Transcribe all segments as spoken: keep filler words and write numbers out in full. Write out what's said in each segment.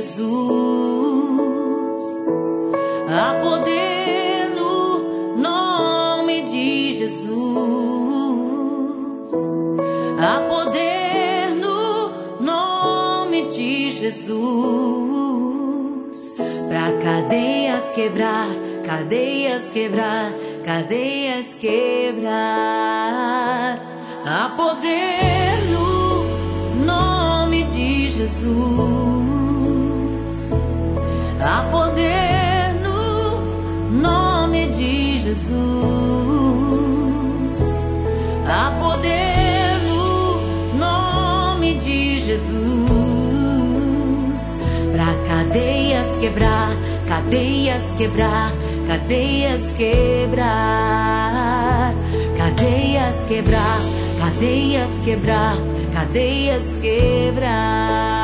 Jesus, há poder no nome de Jesus, há poder no nome de Jesus, pra cadeias quebrar, cadeias quebrar, cadeias quebrar, há poder no nome de Jesus, há poder no nome de Jesus, há poder no nome de Jesus, pra cadeias quebrar, cadeias quebrar, cadeias quebrar, cadeias quebrar, cadeias quebrar, cadeias quebrar.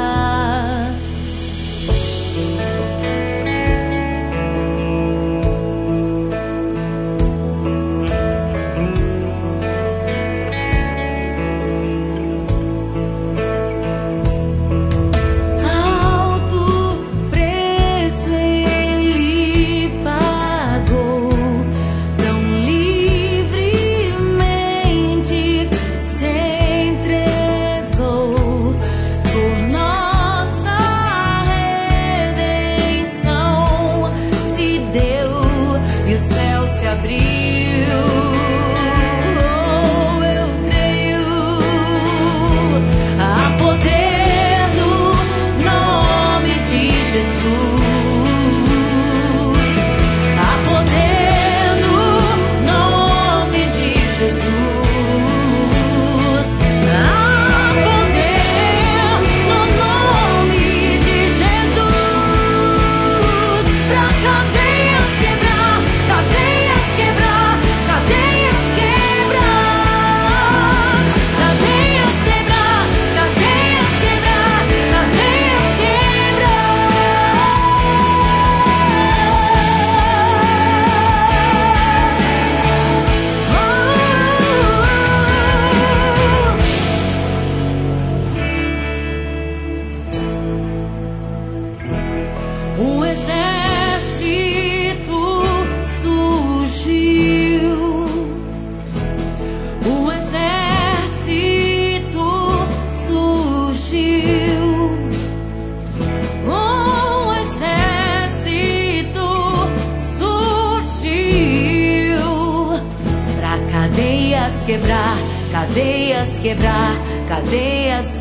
Quebrar, cadeias quebrar, cadeias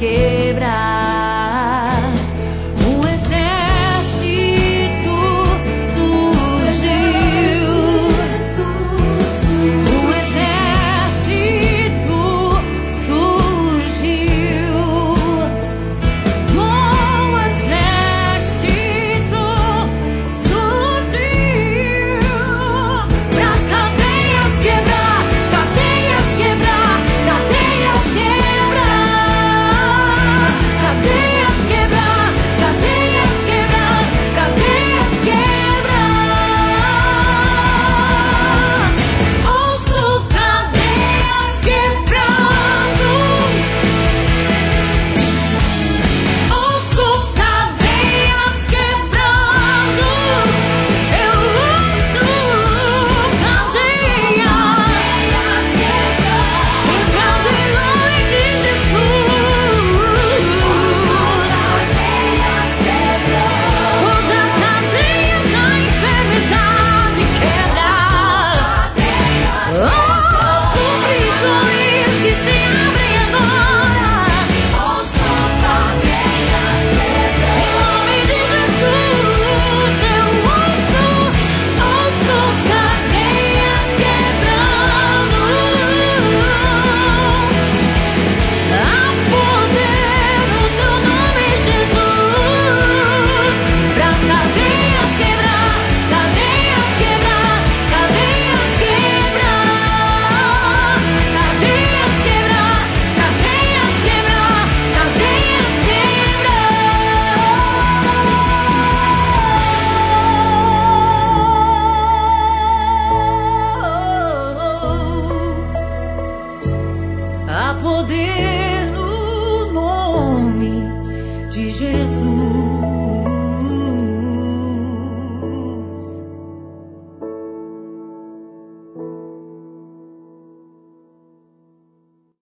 quebrar. Um exército surgiu, um exército surgiu, um exército surgiu pra cadeias quebrar, cadeias quebrar, cadeias quebrar, cadeias quebrar, cadeias quebrar, cadeias quebrar. Ouço cadeias quebrando, ouço cadeias quebrando, eu ouço cadeias quebrando em nome de Jesus. Toda cadeia da enfermidade quebra. Ouço prisões que se abrem agora. Ouço cadeias quebrando em nome de Jesus. Eu ouço, ouço cadeias quebrando. Há poder no teu nome, Jesus, pra cadeias quebrar, cadeias quebrar, cadeias quebrar, cadeias quebrar, cadeias quebrar, cadeias quebrar. Há poder no nome de Jesus.